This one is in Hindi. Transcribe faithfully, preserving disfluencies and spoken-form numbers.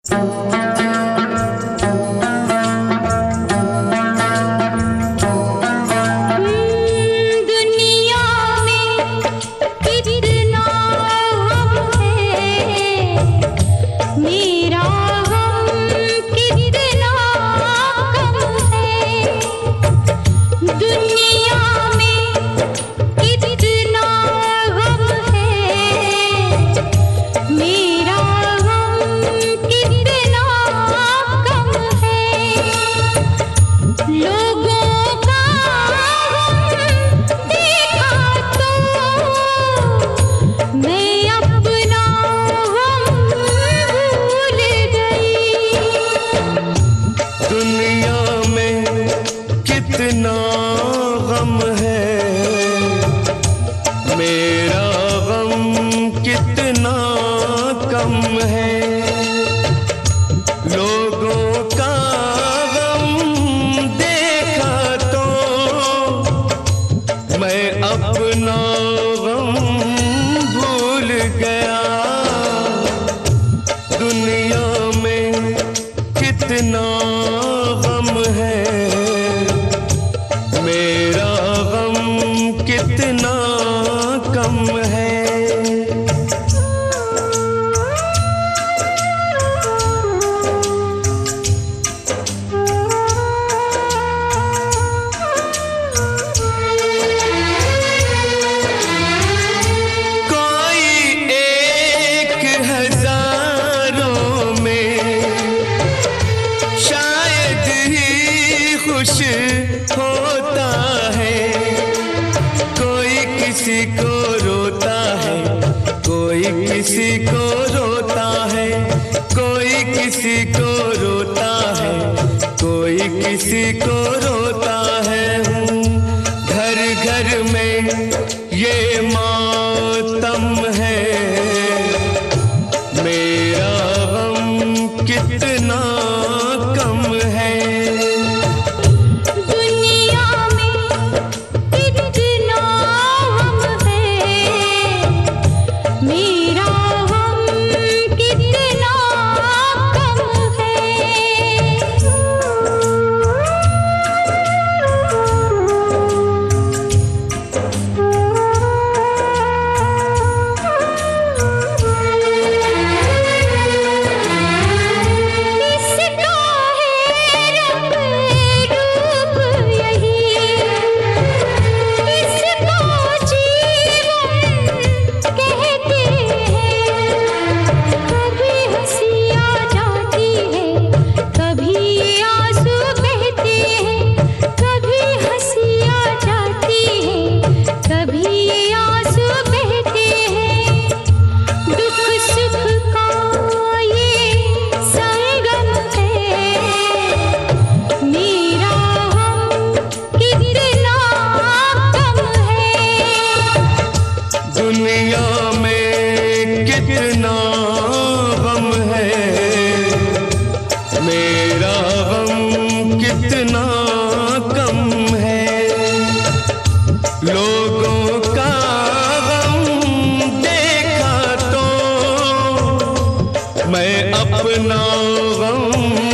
कितना गम है, मेरा गम कितना कम है। लोगों का गम देखा तो मैं अपना गम भूल गया। दुनिया में कितना गम है, मेरा गम कितना कम है। कोई एक हजारों में शायद ही खुश होता है। कोई किसी को रोता है, कोई किसी को रोता है, कोई किसी को रोता है, कोई किसी को रोता है। घर घर में ये मातम है, मेरा गम कितना कम है। दुनिया में कितना गम है, मेरा गम कितना कम है। लोगों का गम देखा तो मैं अपना गम